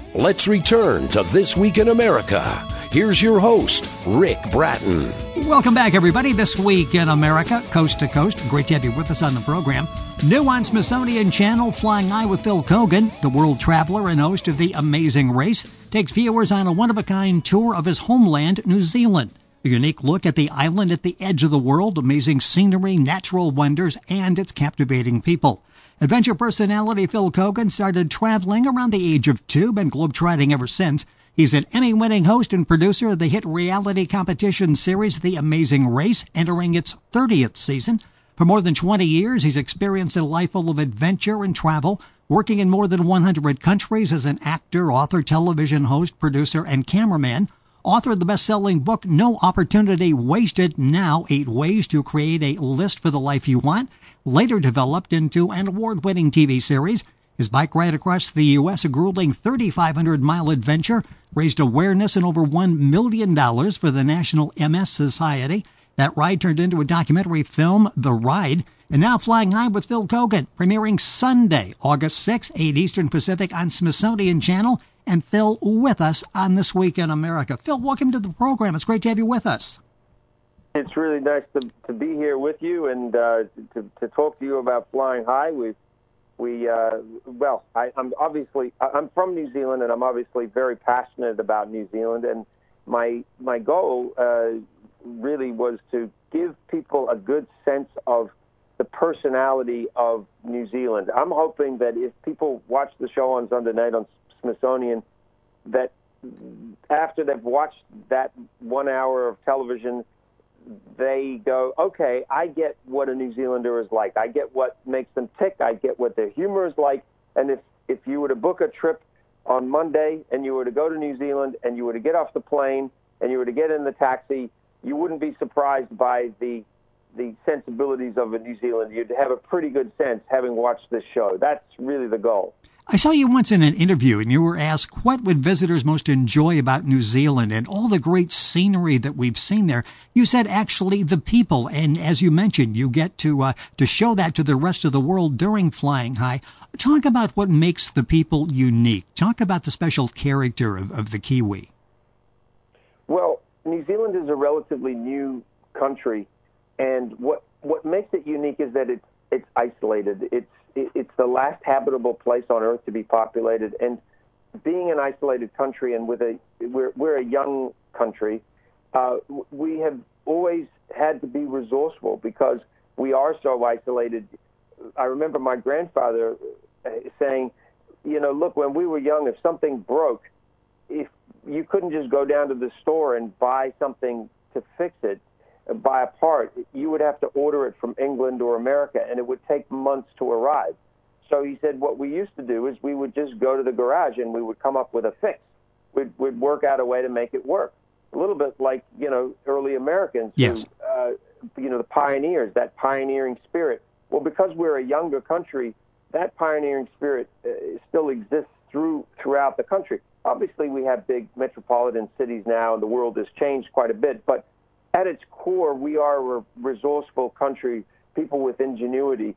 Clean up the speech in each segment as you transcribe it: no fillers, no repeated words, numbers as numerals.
Let's return to This Week in America. Here's your host, Rick Bratton. Welcome back, everybody. This Week in America, coast to coast. Great to have you with us on the program. New on Smithsonian Channel, Flying High with Phil Kogan, the world traveler and host of The Amazing Race, takes viewers on a one-of-a-kind tour of his homeland, New Zealand. A unique look at the island at the edge of the world, amazing scenery, natural wonders, and its captivating people. Adventure personality Phil Kogan started traveling around the age of 2 and globetrotting ever since. He's an Emmy-winning host and producer of the hit reality competition series The Amazing Race, entering its 30th season. For more than 20 years, he's experienced a life full of adventure and travel, working in more than 100 countries as an actor, author, television host, producer, and cameraman. Author of the best-selling book, No Opportunity Wasted, Now 8 Ways to Create a List for the Life You Want, later developed into an award-winning TV series. His bike ride across the U.S., a grueling 3,500-mile adventure, raised awareness and over $1 million for the National MS Society. That ride turned into a documentary film, The Ride. And now Flying High with Phil Kogan, premiering Sunday, August 6, 8 Eastern Pacific on Smithsonian Channel. And Phil with us on This Week in America. Phil, welcome to the program. It's great to have you with us. It's really nice to be here with you and to talk to you about Flying High. I'm from New Zealand, and I'm obviously very passionate about New Zealand. And my goal really was to give people a good sense of the personality of New Zealand. I'm hoping that if people watch the show on Sunday night on Smithsonian, that after they've watched that 1 hour of television, they go, okay, I get what a New Zealander is like. I get what makes them tick. I get what their humor is like. And if you were to book a trip on Monday and you were to go to New Zealand and you were to get off the plane and you were to get in the taxi, you wouldn't be surprised by the sensibilities of a New Zealand. You'd have a pretty good sense having watched this show. That's really the goal. I saw you once in an interview, and you were asked what would visitors most enjoy about New Zealand and all the great scenery that we've seen there. You said actually the people, and as you mentioned, you get to show that to the rest of the world during Flying High. Talk about what makes the people unique. Talk about the special character of the Kiwi. Well, New Zealand is a relatively new country, and what makes it unique is that it's isolated. It's the last habitable place on Earth to be populated, and being an isolated country, and we're a young country, we have always had to be resourceful because we are so isolated. I remember my grandfather saying, look, when we were young, if something broke, if you couldn't just go down to the store and buy something to fix it, buy a part, you would have to order it from England or America, and it would take months to arrive. So he said what we used to do is we would just go to the garage and we would come up with a fix. We'd work out a way to make it work. A little bit like, early Americans, yes. The pioneers, that pioneering spirit. Well, because we're a younger country, that pioneering spirit still exists throughout the country. Obviously, we have big metropolitan cities now, and the world has changed quite a bit, but at its core, we are a resourceful country, people with ingenuity.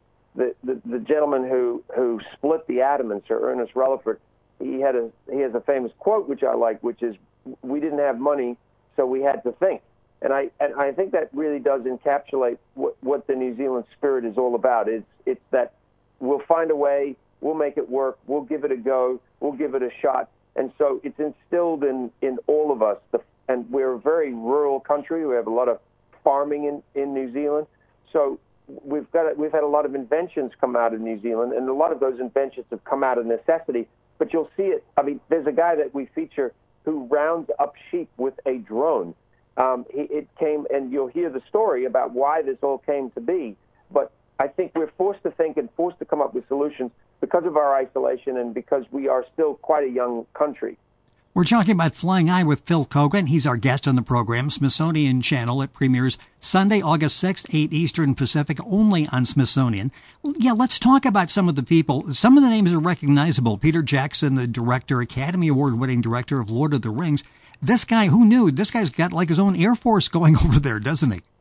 The gentleman who split the atom, Sir Ernest Rutherford, he has a famous quote which I like, which is, "We didn't have money, so we had to think." And I think that really does encapsulate what the New Zealand spirit is all about. It's that we'll find a way, we'll make it work, we'll give it a go, we'll give it a shot, and so it's instilled in all of us. And we're a very rural country. We have a lot of farming in New Zealand. So we've had a lot of inventions come out of New Zealand, and a lot of those inventions have come out of necessity. But you'll see it. I mean, there's a guy that we feature who rounds up sheep with a drone. It came, and you'll hear the story about why this all came to be. But I think we're forced to think and forced to come up with solutions because of our isolation and because we are still quite a young country. We're talking about Flying High with Phil Kogan. He's our guest on the program, Smithsonian Channel. It premieres Sunday, August 6th, 8 Eastern Pacific, only on Smithsonian. Yeah, let's talk about some of the people. Some of the names are recognizable. Peter Jackson, the director, Academy Award-winning director of Lord of the Rings. This guy, who knew? This guy's got like his own Air Force going over there, doesn't he?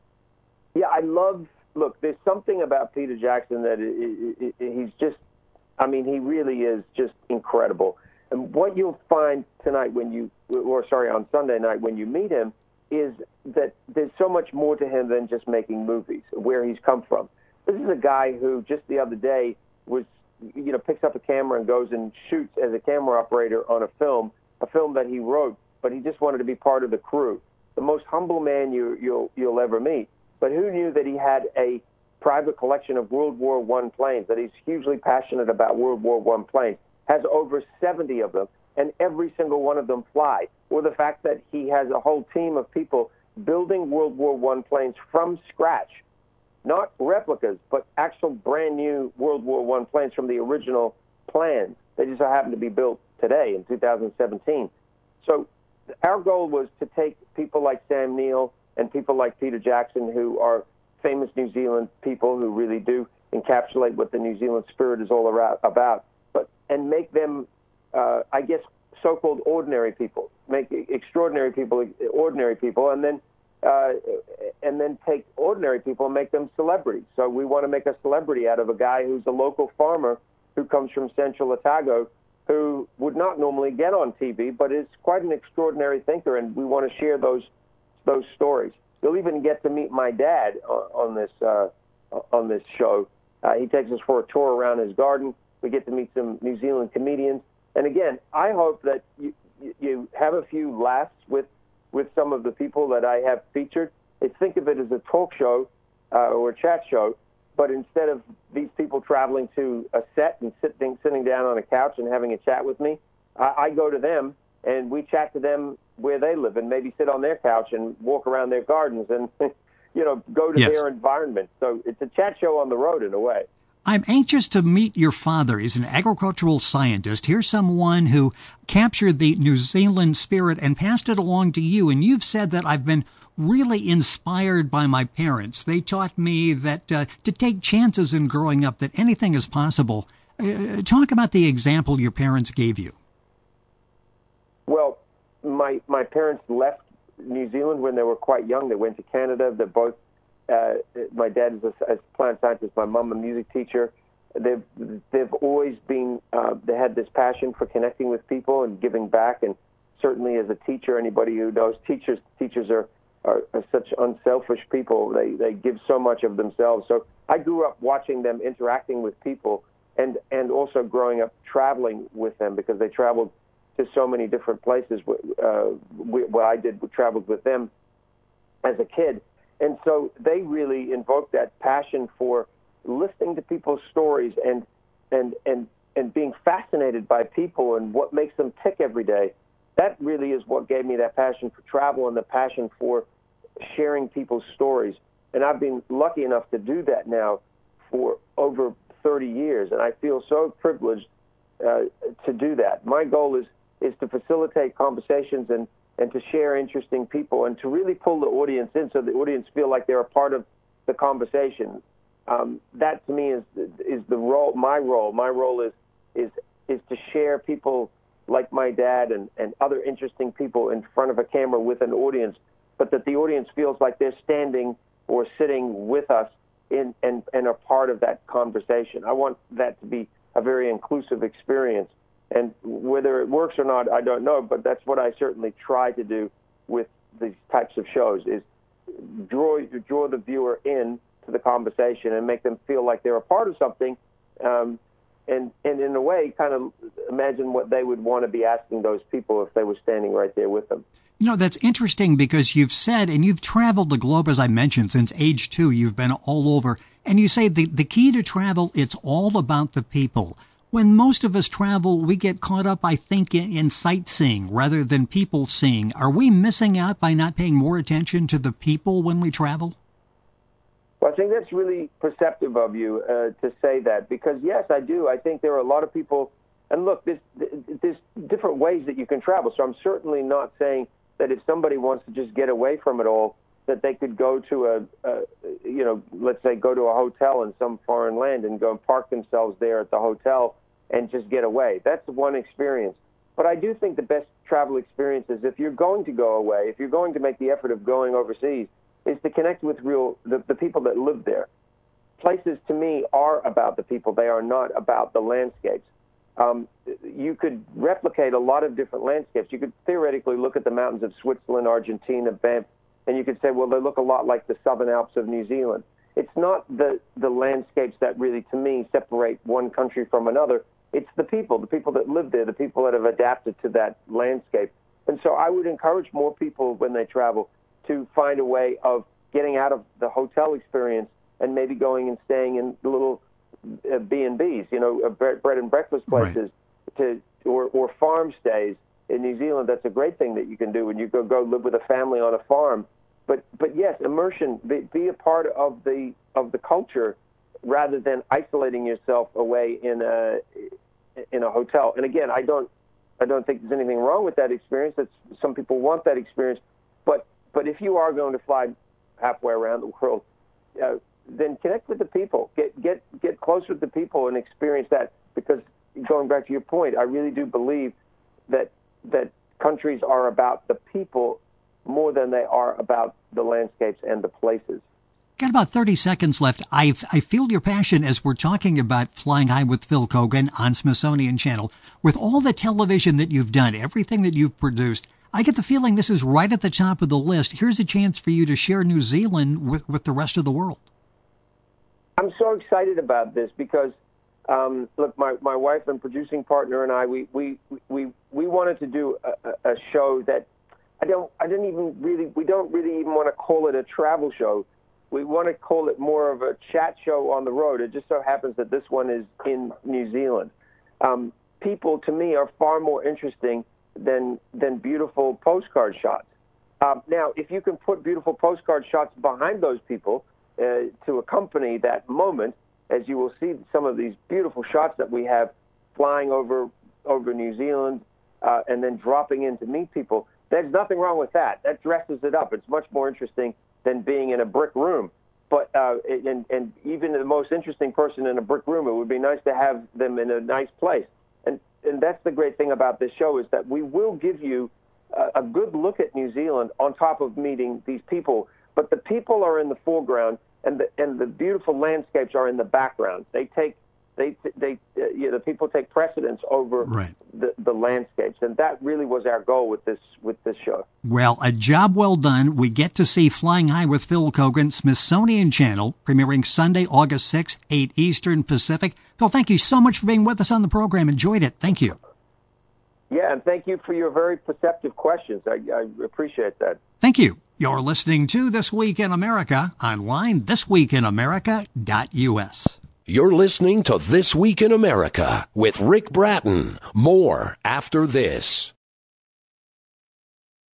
Yeah, look, there's something about Peter Jackson that he's just, he really is just incredible. And what you'll find tonight on Sunday night when you meet him is that there's so much more to him than just making movies, where he's come from. This is a guy who just the other day picks up a camera and goes and shoots as a camera operator on a film that he wrote, but he just wanted to be part of the crew. The most humble man you'll ever meet. But who knew that he had a private collection of World War I planes, that he's hugely passionate about World War I planes, has over 70 of them, and every single one of them fly. Or the fact that he has a whole team of people building World War I planes from scratch, not replicas, but actual brand new World War I planes from the original plans. They just happen to be built today in 2017. So our goal was to take people like Sam Neill and people like Peter Jackson, who are famous New Zealand people who really do encapsulate what the New Zealand spirit is all about, and make them, so-called ordinary people, make extraordinary people ordinary people, and then take ordinary people and make them celebrities. So we want to make a celebrity out of a guy who's a local farmer who comes from Central Otago, who would not normally get on TV, but is quite an extraordinary thinker, and we want to share those stories. You'll even get to meet my dad on this show. He takes us for a tour around his garden. We get to meet some New Zealand comedians. And again, I hope that you have a few laughs with some of the people that I have featured. Think of it as a talk show or a chat show, but instead of these people traveling to a set and sitting down on a couch and having a chat with me, I go to them and we chat to them where they live and maybe sit on their couch and walk around their gardens and go to their environment. So it's a chat show on the road in a way. I'm anxious to meet your father. He's an agricultural scientist. Here's someone who captured the New Zealand spirit and passed it along to you. And you've said that I've been really inspired by my parents. They taught me that to take chances in growing up, that anything is possible. Talk about the example your parents gave you. Well, my parents left New Zealand when they were quite young. They went to Canada. They're both my dad is a plant scientist, my mom a music teacher. They've always been, they had this passion for connecting with people and giving back. And certainly as a teacher, anybody who knows teachers are such unselfish people. They give so much of themselves. So I grew up watching them interacting with people and also growing up traveling with them, because they traveled to so many different places. What I did, we traveled with them as a kid. And so they really invoked that passion for listening to people's stories and being fascinated by people and what makes them tick every day. That really is what gave me that passion for travel and the passion for sharing people's stories. And I've been lucky enough to do that now for over 30 years, and I feel so privileged to do that. My goal is to facilitate conversations and to share interesting people and to really pull the audience in so the audience feel like they're a part of the conversation. That to me is the role. My role is to share people like my dad and other interesting people in front of a camera with an audience, but that the audience feels like they're standing or sitting with us and are part of that conversation. I want that to be a very inclusive experience. And whether it works or not, I don't know, but that's what I certainly try to do with these types of shows, is draw the viewer in to the conversation and make them feel like they're a part of something, and in a way kind of imagine what they would want to be asking those people if they were standing right there with them. You know, that's interesting because you've said, and you've traveled the globe, as I mentioned, since age 2. You've been all over. And you say the key to travel, it's all about the people. When most of us travel, we get caught up, I think, in sightseeing rather than people seeing. Are we missing out by not paying more attention to the people when we travel? Well, I think that's really perceptive of you to say that, because, yes, I do. I think there are a lot of people, and look, there's different ways that you can travel. So I'm certainly not saying that if somebody wants to just get away from it all, that they could go to let's say go to a hotel in some foreign land and go and park themselves there at the hotel and just get away. That's one experience. But I do think the best travel experience is, if you're going to go away, if you're going to make the effort of going overseas, is to connect with the people that live there. Places, to me, are about the people. They are not about the landscapes. you could replicate a lot of different landscapes. You could theoretically look at the mountains of Switzerland, Argentina, Banff, and you could say, well, they look a lot like the Southern Alps of New Zealand. It's not the landscapes that really, to me, separate one country from another. It's the people that live there, the people that have adapted to that landscape. And so I would encourage more people when they travel to find a way of getting out of the hotel experience and maybe going and staying in little B&Bs, bread and breakfast places, right, or farm stays. In New Zealand, that's a great thing that you can do when you go live with a family on a farm. But yes, immersion, be a part of the culture rather than isolating yourself away in a hotel. And again, I don't think there's anything wrong with that experience. Some people want that experience, but if you are going to fly halfway around the world, then connect with the people, get close with the people and experience that. Because going back to your point, I really do believe that countries are about the people more than they are about the landscapes and the places. Got about 30 seconds left. I feel your passion as we're talking about Flying High with Phil Keoghan on Smithsonian Channel. With all the television that you've done, everything that you've produced, I get the feeling this is right at the top of the list. Here's a chance for you to share New Zealand with the rest of the world. I'm so excited about this because, look, my wife and producing partner and I, we wanted to do a show that we don't really even want to call it a travel show. We want to call it more of a chat show on the road. It just so happens that this one is in New Zealand. People, to me, are far more interesting than beautiful postcard shots. Now, if you can put beautiful postcard shots behind those people to accompany that moment, as you will see some of these beautiful shots that we have flying over New Zealand and then dropping in to meet people, there's nothing wrong with that. That dresses it up. It's much more interesting than being in a brick room. But and even the most interesting person in a brick room, it would be nice to have them in a nice place. And that's the great thing about this show is that we will give you a good look at New Zealand on top of meeting these people. But the people are in the foreground, and the beautiful landscapes are in the background. The people take precedence over the landscapes, and that really was our goal with this show. Well, a job well done. We get to see Flying High with Phil Keoghan, Smithsonian Channel, premiering Sunday, August 6th, 8 Eastern Pacific. Phil, thank you so much for being with us on the program. Enjoyed it. Thank you. Yeah, and thank you for your very perceptive questions. I appreciate that. Thank you. You're listening to This Week in America, online, thisweekinamerica.us. You're listening to This Week in America with Rick Bratton. More after this.